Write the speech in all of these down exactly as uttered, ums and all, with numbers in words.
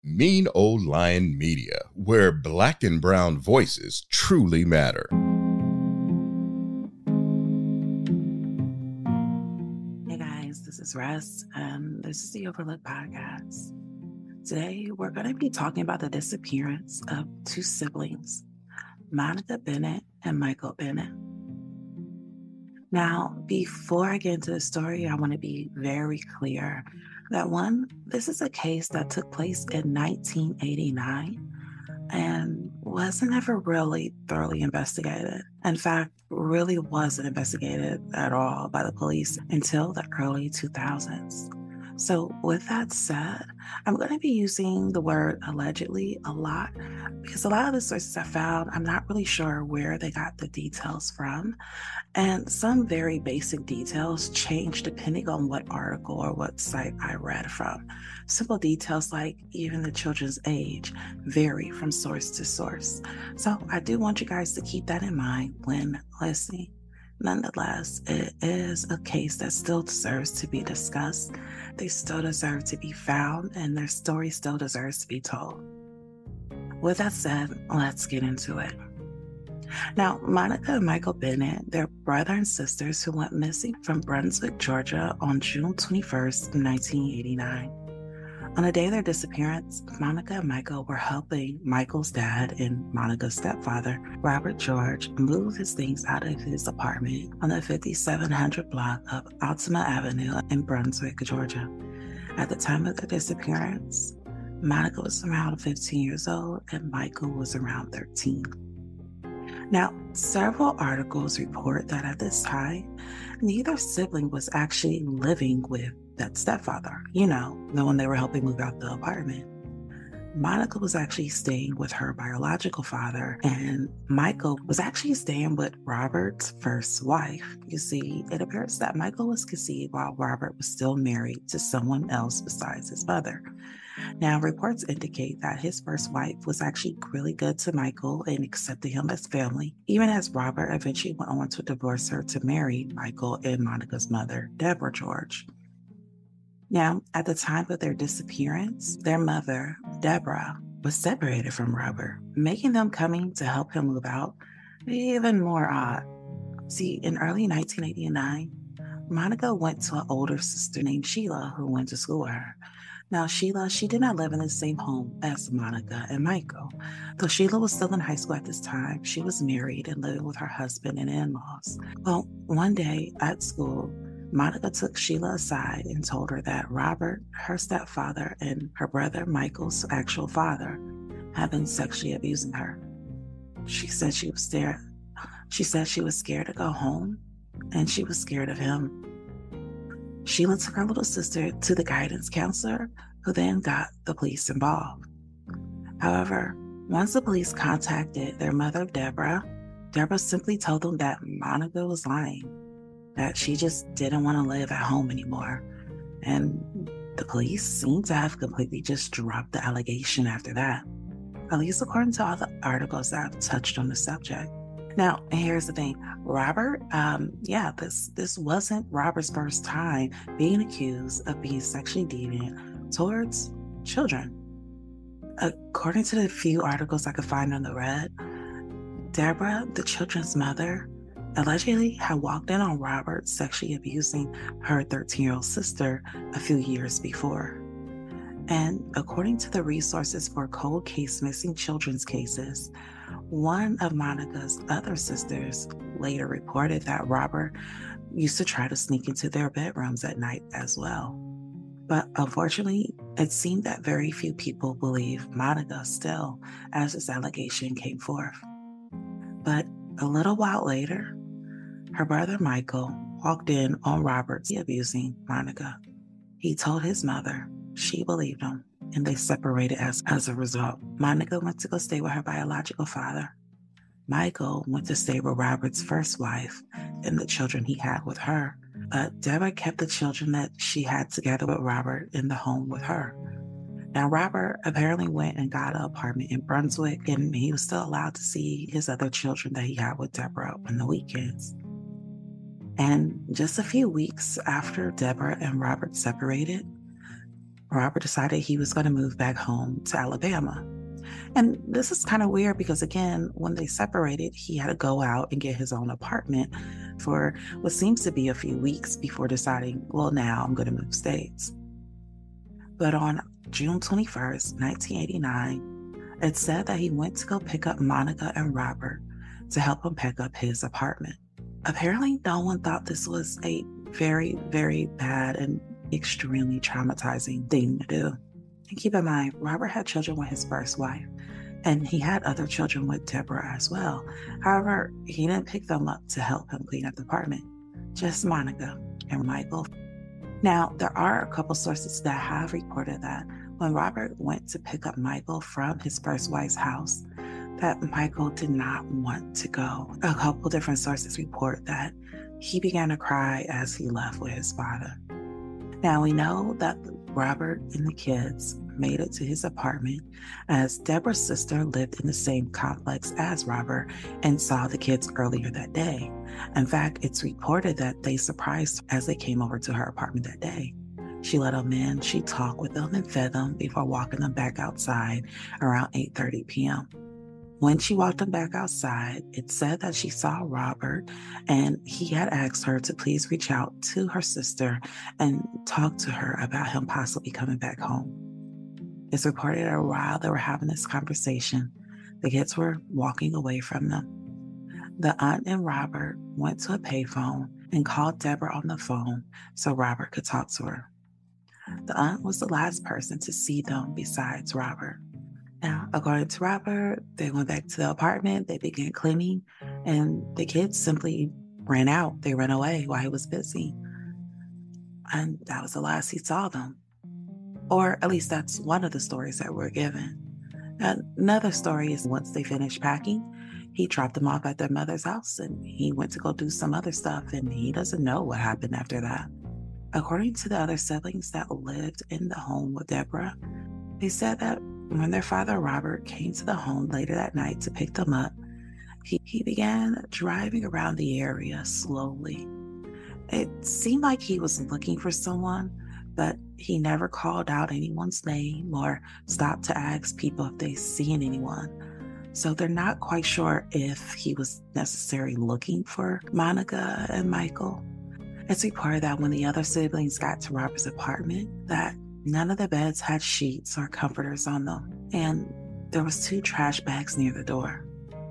Mean Old Lion Media, where black and brown voices truly matter. Hey guys, this is Russ, and this is the Overlook Podcast. Today, we're going to be talking about the disappearance of two siblings, Monica Bennett and Michael Bennett. Now, before I get into the story, I want to be very clear that one, this is a case that took place in nineteen eighty-nine and wasn't ever really thoroughly investigated. In fact, really wasn't investigated at all by the police until the early two thousands. So with that said, I'm going to be using the word allegedly a lot because a lot of the sources I found, I'm not really sure where they got the details from. And some very basic details change depending on what article or what site I read from. Simple details like even the children's age vary from source to source. So I do want you guys to keep that in mind when listening. Nonetheless, it is a case that still deserves to be discussed. They still deserve to be found, and their story still deserves to be told. With that said, let's get into it. Now, Monica and Michael Bennett, they're brother and sisters who went missing from Brunswick, Georgia on June twenty-first, nineteen eighty-nine. On the day of their disappearance, Monica and Michael were helping Michael's dad and Monica's stepfather, Robert George, move his things out of his apartment on the fifty-seven hundred block of Altima Avenue in Brunswick, Georgia. At the time of their disappearance, Monica was around fifteen years old and Michael was around thirteen. Now, several articles report that at this time, neither sibling was actually living with that stepfather, you know, the one they were helping move out the apartment. Monica was actually staying with her biological father, and Michael was actually staying with Robert's first wife. You see, it appears that Michael was conceived while Robert was still married to someone else besides his mother. Now, reports indicate that his first wife was actually really good to Michael and accepted him as family, even as Robert eventually went on to divorce her to marry Michael and Monica's mother, Deborah George. Now, at the time of their disappearance, their mother, Deborah, was separated from Robert, making them coming to help him move out even more odd. See, in early nineteen eighty-nine, Monica went to an older sister named Sheila who went to school with her. Now, Sheila, she did not live in the same home as Monica and Michael. Though Sheila was still in high school at this time, she was married and living with her husband and in-laws. Well, one day at school, Monica took Sheila aside and told her that Robert, her stepfather, and her brother Michael's actual father had been sexually abusing her. She said she was scared. She said she was scared to go home, and she was scared of him. Sheila took her little sister to the guidance counselor, who then got the police involved. However, once the police contacted their mother, Deborah, Deborah simply told them that Monica was lying, that she just didn't want to live at home anymore. And the police seemed to have completely just dropped the allegation after that, at least according to all the articles that have touched on the subject. Now, here's the thing. Robert, um, yeah, this this wasn't Robert's first time being accused of being sexually deviant towards children. According to the few articles I could find on the Red, Deborah, the children's mother, allegedly had walked in on Robert sexually abusing her thirteen-year-old sister a few years before. And according to the resources for cold case missing children's cases, one of Monica's other sisters later reported that Robert used to try to sneak into their bedrooms at night as well. But unfortunately, it seemed that very few people believe Monica still as this allegation came forth. But a little while later, her brother Michael walked in on Robert abusing Monica. He told his mother, she believed him, and they separated as, as a result. Monica went to go stay with her biological father. Michael went to stay with Robert's first wife and the children he had with her. But Deborah kept the children that she had together with Robert in the home with her. Now, Robert apparently went and got an apartment in Brunswick, and he was still allowed to see his other children that he had with Deborah on the weekends. And just a few weeks after Deborah and Robert separated, Robert decided he was going to move back home to Alabama. And this is kind of weird because, again, when they separated, he had to go out and get his own apartment for what seems to be a few weeks before deciding, well, now I'm going to move states. But on June twenty-first, nineteen eighty-nine, it said that he went to go pick up Monica and Robert to help him pack up his apartment. Apparently, no one thought this was a very, very bad and extremely traumatizing thing to do. And keep in mind, Robert had children with his first wife, and he had other children with Deborah as well. However, he didn't pick them up to help him clean up the apartment, just Monica and Michael. Now, there are a couple sources that have reported that when Robert went to pick up Michael from his first wife's house, that Michael did not want to go. A couple different sources report that he began to cry as he left with his father. Now, we know that Robert and the kids made it to his apartment as Deborah's sister lived in the same complex as Robert and saw the kids earlier that day. In fact, it's reported that they surprised her as they came over to her apartment that day. She let them in, she talked with them and fed them before walking them back outside around eight thirty p.m. When she walked them back outside, it said that she saw Robert and he had asked her to please reach out to her sister and talk to her about him possibly coming back home. It's reported that while they were having this conversation, the kids were walking away from them. The aunt and Robert went to a payphone and called Deborah on the phone so Robert could talk to her. The aunt was the last person to see them besides Robert. Now, according to Robert, they went back to the apartment, they began cleaning, and the kids simply ran out. They ran away while he was busy. And that was the last he saw them. Or at least that's one of the stories that were given. Another story is once they finished packing, he dropped them off at their mother's house and he went to go do some other stuff, and he doesn't know what happened after that. According to the other siblings that lived in the home with Deborah, they said that when their father, Robert, came to the home later that night to pick them up, he, he began driving around the area slowly. It seemed like he was looking for someone, but he never called out anyone's name or stopped to ask people if they seen anyone. So they're not quite sure if he was necessarily looking for Monica and Michael. It's reported that when the other siblings got to Robert's apartment, that none of the beds had sheets or comforters on them, and there was two trash bags near the door.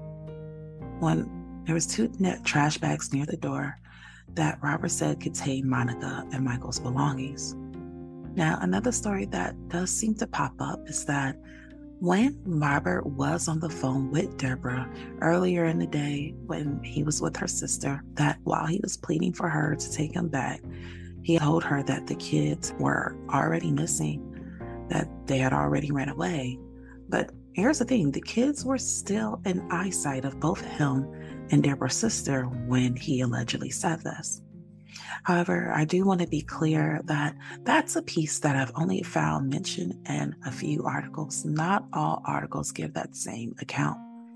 When there was two net trash bags near the door that Robert said contained Monica and Michael's belongings. Now, another story that does seem to pop up is that when Robert was on the phone with Deborah earlier in the day when he was with her sister, that while he was pleading for her to take him back, he told her that the kids were already missing, that they had already ran away. But here's the thing, the kids were still in eyesight of both him and Deborah's sister when he allegedly said this. However, I do want to be clear that that's a piece that I've only found mentioned in a few articles. Not all articles give that same account.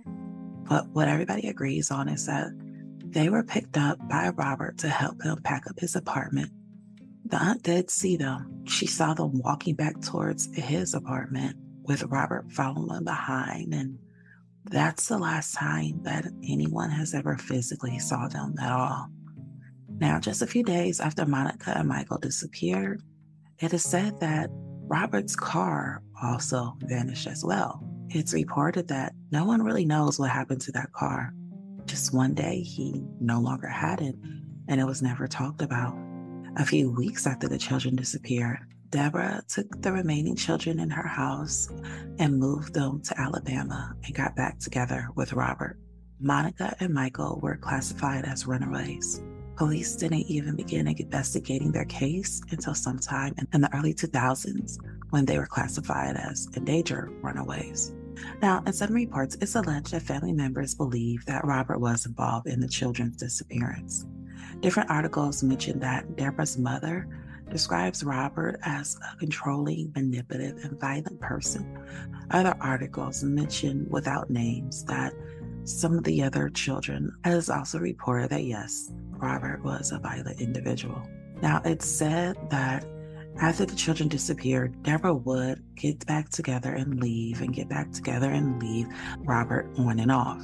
But what everybody agrees on is that they were picked up by Robert to help him pack up his apartment. The aunt did see them. She saw them walking back towards his apartment with Robert following behind, and that's the last time that anyone has ever physically saw them at all. Now, just a few days after Monica and Michael disappeared, it is said that Robert's car also vanished as well. It's reported that no one really knows what happened to that car. Just one day, he no longer had it, and it was never talked about. A few weeks after the children disappeared, Deborah took the remaining children in her house and moved them to Alabama and got back together with Robert. Monica and Michael were classified as runaways. Police didn't even begin investigating their case until sometime in the early two thousands when they were classified as endangered runaways. Now, in some reports, it's alleged that family members believe that Robert was involved in the children's disappearance. Different articles mention that Deborah's mother describes Robert as a controlling, manipulative, and violent person. Other articles mention without names that some of the other children has also reported that yes, Robert was a violent individual. Now, it's said that After the children disappeared, Deborah would get back together and leave and get back together and leave Robert on and off,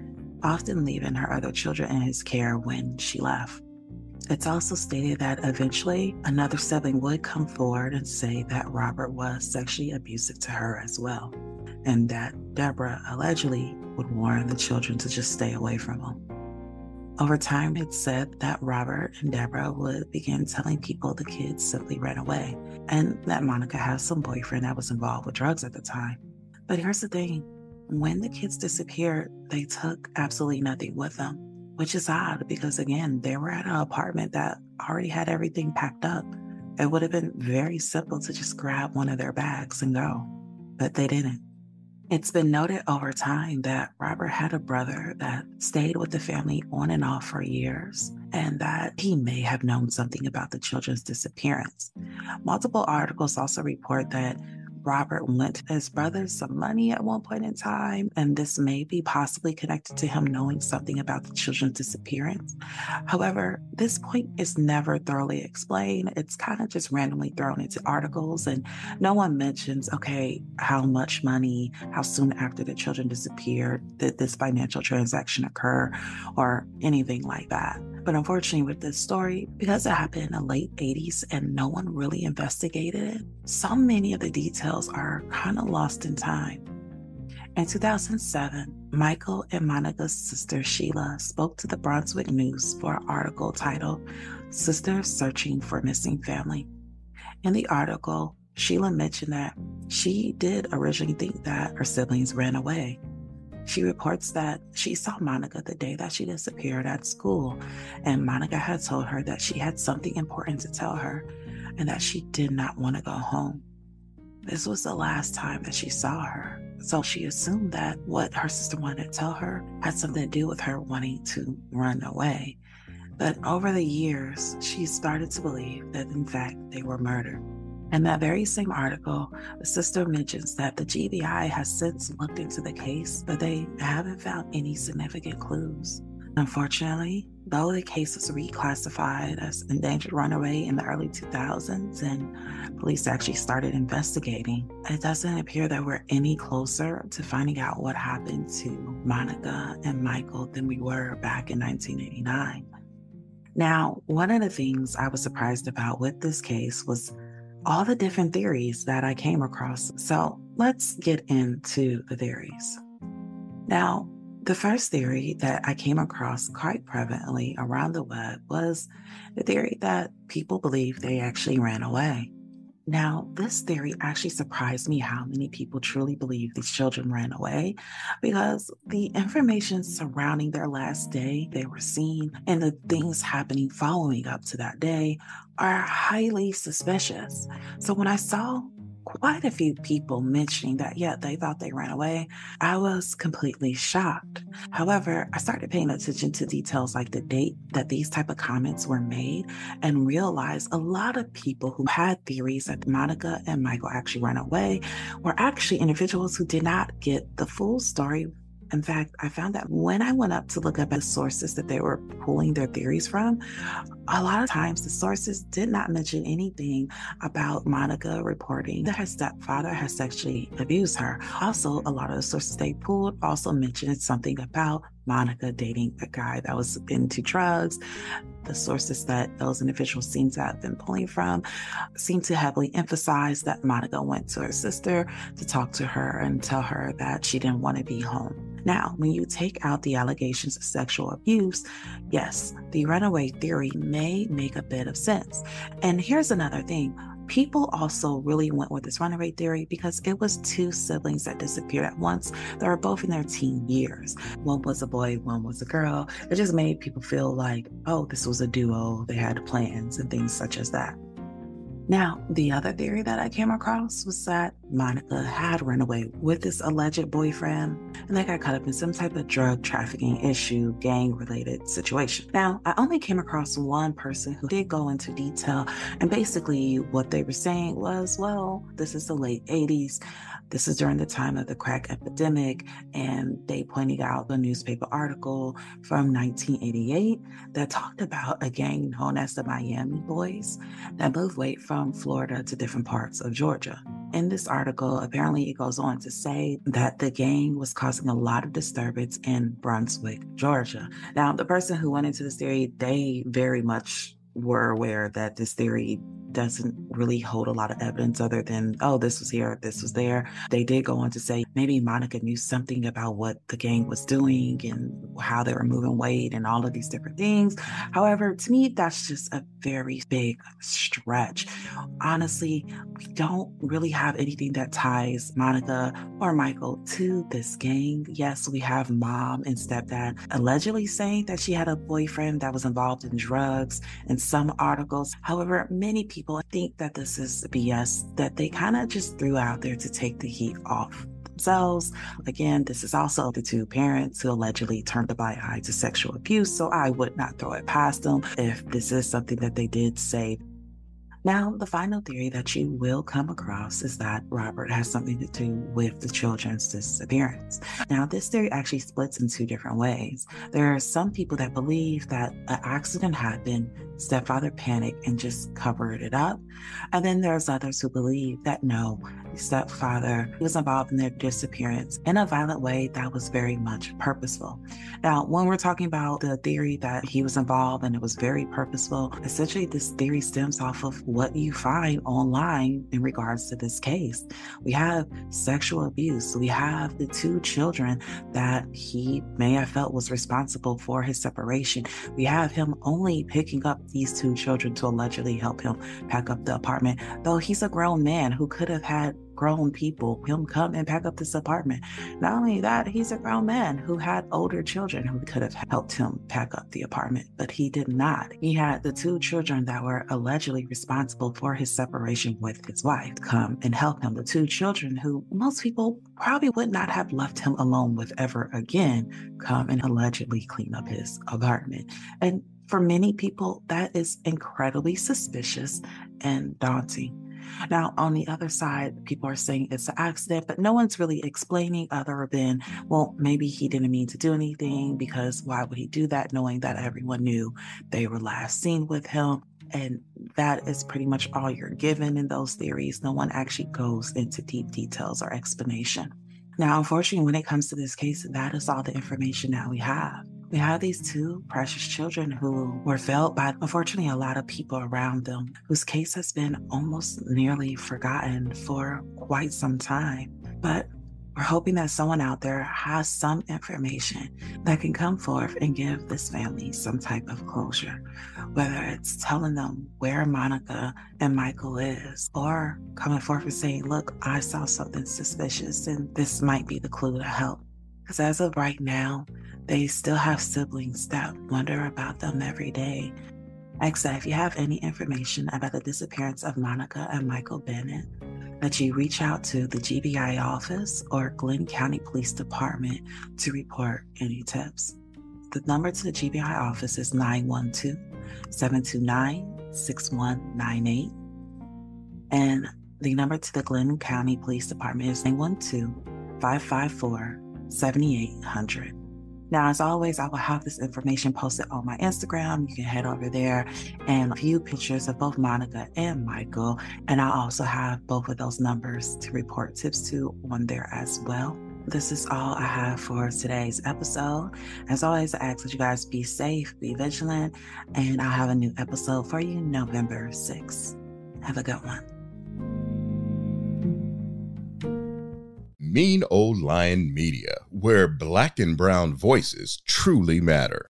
often leaving her other children in his care when she left. It's also stated that eventually another sibling would come forward and say that Robert was sexually abusive to her as well, and that Deborah allegedly would warn the children to just stay away from him. Over time, it's said that Robert and Deborah would begin telling people the kids simply ran away, and that Monica had some boyfriend that was involved with drugs at the time. But here's the thing, when the kids disappeared, they took absolutely nothing with them, which is odd because, again, they were at an apartment that already had everything packed up. It would have been very simple to just grab one of their bags and go, but they didn't. It's been noted over time that Robert had a brother that stayed with the family on and off for years, and that he may have known something about the children's disappearance. Multiple articles also report that Robert lent his brother some money at one point in time, and this may be possibly connected to him knowing something about the children's disappearance. However, this point is never thoroughly explained. It's kind of just randomly thrown into articles, and no one mentions, okay, how much money, how soon after the children disappeared did this financial transaction occur, or anything like that. But unfortunately with this story, because it happened in the late eighties and no one really investigated it, so many of the details are kind of lost in time. In two thousand seven, Michael and Monica's sister Sheila spoke to the Brunswick News for an article titled Sisters Searching for Missing Family. In the article, Sheila mentioned that she did originally think that her siblings ran away. She reports that she saw Monica the day that she disappeared at school, and Monica had told her that she had something important to tell her and that she did not want to go home. This was the last time that she saw her, so she assumed that what her sister wanted to tell her had something to do with her wanting to run away. But over the years, she started to believe that in fact they were murdered. In that very same article, the sister mentions that the G B I has since looked into the case, but they haven't found any significant clues. Unfortunately, though the case was reclassified as endangered runaway in the early two thousands and police actually started investigating, it doesn't appear that we're any closer to finding out what happened to Monica and Michael than we were back in nineteen eighty-nine. Now, one of the things I was surprised about with this case was all the different theories that I came across. So let's get into the theories. Now, the first theory that I came across quite prevalently around the web was the theory that people believe they actually ran away. Now, this theory actually surprised me how many people truly believe these children ran away, because the information surrounding their last day they were seen and the things happening following up to that day are highly suspicious. So when I saw quite a few people mentioning that, yeah, they thought they ran away, I was completely shocked. However, I started paying attention to details like the date that these type of comments were made and realized a lot of people who had theories that Monica and Michael actually ran away were actually individuals who did not get the full story. In fact, I found that when I went up to look up at the sources that they were pulling their theories from, a lot of times the sources did not mention anything about Monica reporting that her stepfather has sexually abused her. Also, a lot of the sources they pulled also mentioned something about Monica dating a guy that was into drugs. The sources that those individuals seem to have been pulling from seem to heavily emphasize that Monica went to her sister to talk to her and tell her that she didn't want to be home. Now, when you take out the allegations of sexual abuse, yes, the runaway theory may make a bit of sense. And here's another thing. People also really went with this runaway theory because it was two siblings that disappeared at once. They were both in their teen years. One was a boy, one was a girl. It just made people feel like, oh, this was a duo. They had plans and things such as that. Now, the other theory that I came across was that Monica had run away with this alleged boyfriend. and they got caught up in some type of drug trafficking issue, gang related situation. Now, I only came across one person who did go into detail, and basically what they were saying was, well, this is the late eighties. This is during the time of the crack epidemic, and they pointed out a newspaper article from nineteen eighty-eight that talked about a gang known as the Miami Boys that moved weight from Florida to different parts of Georgia. In this article, apparently it goes on to say that the gang was causing a lot of disturbance in Brunswick, Georgia. Now, the person who went into this theory, they very much were aware that this theory doesn't really hold a lot of evidence other than, oh, this was here, this was there. They did go on to say maybe Monica knew something about what the gang was doing and how they were moving weight and all of these different things. However, to me, that's just a very big stretch. Honestly, we don't really have anything that ties Monica or Michael to this gang. Yes, we have mom and stepdad allegedly saying that she had a boyfriend that was involved in drugs in some articles. However, many people People think that this is B S that they kind of just threw out there to take the heat off themselves. Again, this is also the two parents who allegedly turned a blind eye to sexual abuse, so I would not throw it past them if this is something that they did say. Now, the final theory that you will come across is that Robert has something to do with the children's disappearance. Now, this theory actually splits in two different ways. There are some people that believe that an accident happened, stepfather panicked and just covered it up. And then there's others who believe that no, stepfather was involved in their disappearance in a violent way that was very much purposeful. Now, when we're talking about the theory that he was involved and it was very purposeful, essentially this theory stems off of what you find online in regards to this case. We have sexual abuse. We have the two children that he may have felt was responsible for his separation. We have him only picking up these two children to allegedly help him pack up the apartment, though he's a grown man who could have had grown people him come and pack up this apartment. Not only that, he's a grown man who had older children who could have helped him pack up the apartment, but he did not. He had the two children that were allegedly responsible for his separation with his wife come and help him. The two children who most people probably would not have left him alone with ever again come and allegedly clean up his apartment. And for many people, that is incredibly suspicious and daunting. Now, on the other side, people are saying it's an accident, but no one's really explaining other than, well, maybe he didn't mean to do anything because why would he do that knowing that everyone knew they were last seen with him? And that is pretty much all you're given in those theories. No one actually goes into deep details or explanation. Now, unfortunately, when it comes to this case, that is all the information that we have. We have these two precious children who were felt by, unfortunately, a lot of people around them, whose case has been almost nearly forgotten for quite some time. But we're hoping that someone out there has some information that can come forth and give this family some type of closure, whether it's telling them where Monica and Michael is, or coming forth and saying, look, I saw something suspicious and this might be the clue to help. Because as of right now, they still have siblings that wonder about them every day. Like I said, if you have any information about the disappearance of Monica and Michael Bennett, that you reach out to the G B I office or Glenn County Police Department to report any tips. The number to the G B I office is nine one two, seven two nine, six one nine eight. And the number to the Glenn County Police Department is nine one two, five five four, seven eight zero zero. Now, as always, I will have this information posted on my Instagram. You can head over there and view pictures of both Monica and Michael. And I'll also have both of those numbers to report tips to on there as well. This is all I have for today's episode. As always, I ask that you guys be safe, be vigilant, and I'll have a new episode for you November sixth. Have a good one. Mean Old Lion Media, where black and brown voices truly matter.